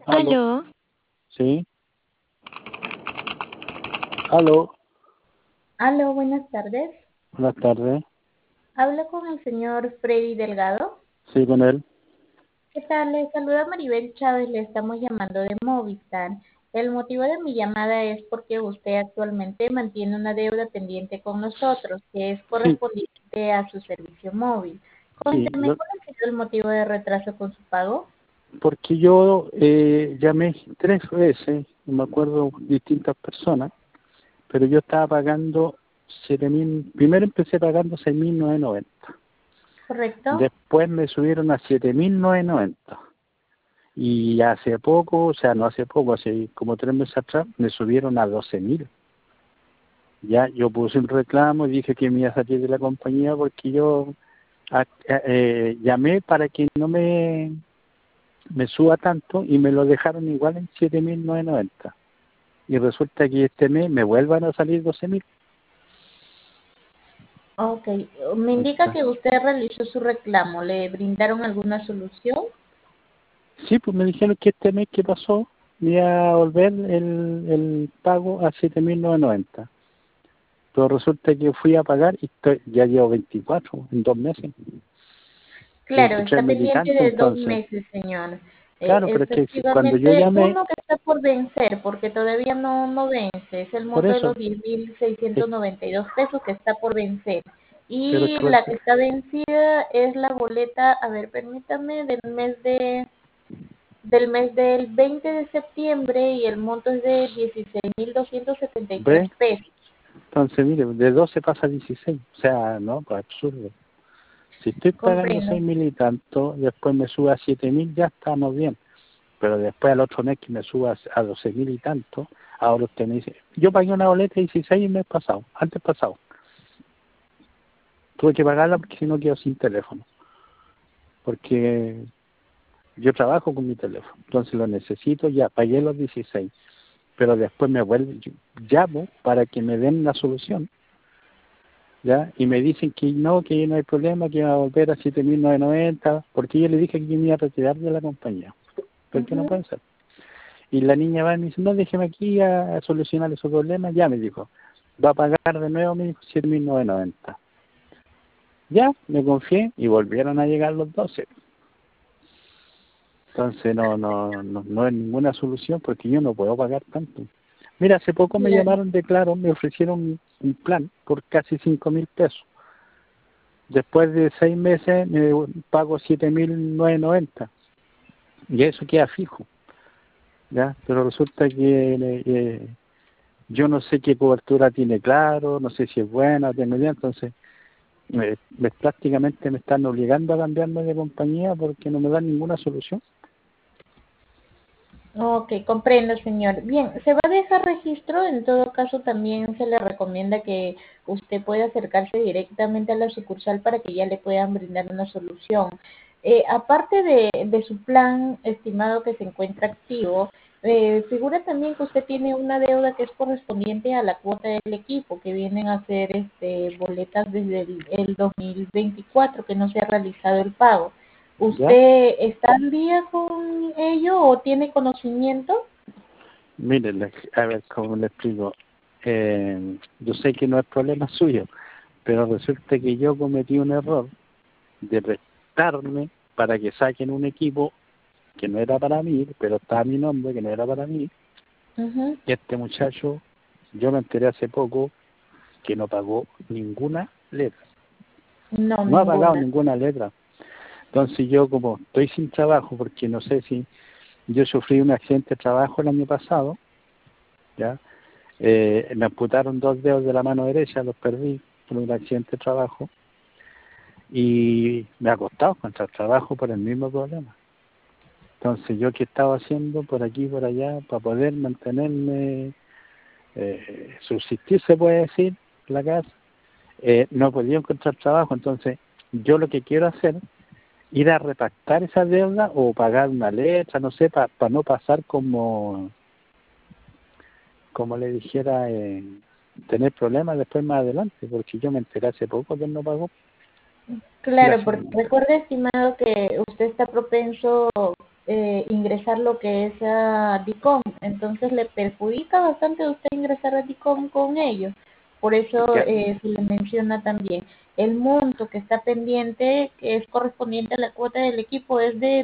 Aló, Aló, sí, aló, Aló, buenas tardes. buenas tardes, Hablo con el señor Freddy Delgado. sí, con él. ¿Qué tal? Le saluda Maribel Chávez, le estamos llamando de Movistar. El motivo de mi llamada es porque usted actualmente mantiene una deuda pendiente con nosotros, que es Sí, correspondiente a su servicio móvil. sí, Cuénteme, ¿cuál ha sido el motivo de retraso con su pago? porque yo llamé 3 veces, no me acuerdo, distintas personas, pero yo estaba pagando 7.000, primero empecé pagando 6.990, ¿Correcto? después me subieron a 7.990, y hace poco, o sea, no hace poco, hace como 3 meses atrás, me subieron a 12.000. Ya, yo puse un reclamo y dije que me iba a salir de la compañía porque yo llamé para que no me suba tanto y me lo dejaron igual en 7.990. Y resulta que este mes me vuelvan a salir 12.000. Ok, me indica que usted realizó su reclamo. ¿Le brindaron alguna solución? Sí, pues me dijeron que este mes que pasó me iba a volver el pago a 7.990. Pero resulta que fui a pagar y ya llevo 24 en 2 meses. Claro, está 23.000 y pendiente tanto, de 2 entonces. meses, señor. Claro, pero es que cuando yo Efectivamente, llamé, uno que está por vencer, porque todavía no vence, es el por monto de eso, los diez mil es- seiscientos noventa y dos pesos que está por vencer. pero Y que la que está vencida es la boleta, a ver, permítame, del mes del 20 de septiembre y el monto es de 16.273 ve, pesos. entonces mire, de 12 pasa a 16, o sea, no, pues absurdo. Si estoy pagando Comprendo. 6.000 y tanto, después me sube a 7.000, ya estamos bien. Pero después al otro mes que me suba a 12.000 y tanto, ahora usted me dice, yo pagué una boleta de 16 el mes pasado, antes pasado. Tuve que pagarla porque si no quedo sin teléfono. Porque yo trabajo con mi teléfono, entonces lo necesito, ya pagué los 16. Pero después me vuelvo, yo llamo para que me den la solución, ¿ya? Y me dicen que no hay problema, que va a volver a 7.990, porque yo le dije que me iba a retirar de la compañía, porque no Ujú. puede ser. Y la niña va y me dice, no, déjeme aquí a solucionar esos problemas, ya me dijo, va a pagar de nuevo, me dijo, 7.990. Ya, me confié y volvieron a llegar los 12. Entonces no es ninguna solución porque yo no puedo pagar tanto. Mira, hace poco me Claro. llamaron de Claro, me ofrecieron un plan por casi 5.000 pesos. Después de 6 meses me pago 7.990 y eso queda fijo, ¿ya? Pero resulta que yo no sé qué cobertura tiene Claro, no sé si es buena, tengo idea, entonces prácticamente me están obligando a cambiarme de compañía porque no me dan ninguna solución. Ok, comprendo, señor. Bien, se va a dejar registro. En todo caso, también se le recomienda que usted pueda acercarse directamente a la sucursal para que ya le puedan brindar una solución. Aparte de su plan estimado que se encuentra activo, figura también que usted tiene una deuda que es correspondiente a la cuota del equipo, que vienen a ser boletas desde el 2024 que no se ha realizado el pago. ¿Ya? ¿Usted está al día con ello o tiene conocimiento? Mire, a ver cómo le explico. Yo sé que no es problema suyo, pero resulta que yo cometí un error de prestarme para que saquen un equipo que no era para mí, pero estaba mi nombre, que no era para mí. Ujú. Y este muchacho, yo me enteré hace poco que no pagó ninguna letra. No, No ha pagado ninguna. ninguna letra. Entonces yo como estoy sin trabajo, porque no sé si yo sufrí un accidente de trabajo el año pasado, ¿ya? Me amputaron 2 dedos de la mano derecha, los perdí por un accidente de trabajo y me ha costado encontrar trabajo por el mismo problema. Entonces yo qué estaba haciendo por aquí y por allá para poder mantenerme, subsistir se puede decir, en la casa, no podía encontrar trabajo, entonces yo lo que quiero hacer ir a repactar esa deuda o pagar una letra, no sé, para no pasar como le dijera, tener problemas después más adelante, porque yo me enteré hace poco que él no pagó. Claro, porque recuerde, estimado, que usted está propenso ingresar lo que es a DICOM. Entonces le perjudica bastante a usted ingresar a DICOM con ellos. Por eso Ya, se le menciona también. El monto que está pendiente, que es correspondiente a la cuota del equipo, es de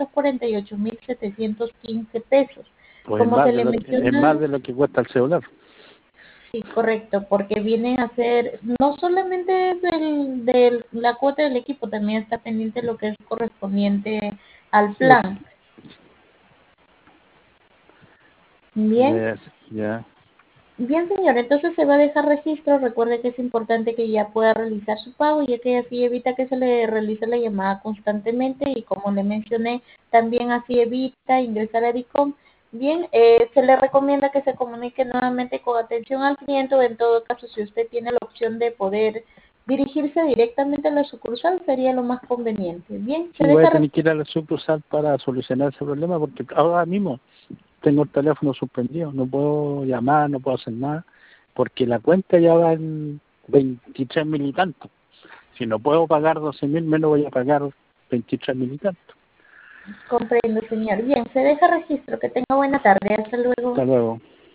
248.715 pesos. pues Como se le es más menciona, de lo que cuesta el celular. sí, correcto, porque viene a ser, no solamente de la cuota del equipo, también está pendiente lo que es correspondiente al Sí, plan. Bien, ya, ya. bien señor, entonces se va a dejar registro. Recuerde que es importante que ya pueda realizar su pago, ya que así evita que se le realice la llamada constantemente y como le mencioné, también así evita ingresar a DICOM. Bien, se le recomienda que se comunique nuevamente con atención al cliente o en todo caso si usted tiene la opción de poder dirigirse directamente a la sucursal sería lo más conveniente. Bien, se Sí, voy a deja tener que ir a la sucursal para solucionar ese problema porque ahora mismo tengo el teléfono suspendido, no puedo llamar, no puedo hacer nada, porque la cuenta ya va en 23.000 y tanto. Si no puedo pagar 12.000, menos voy a pagar 23.000 y tanto. comprendo señor. Bien, se deja registro. Que tenga buena tarde. Hasta luego. Hasta luego.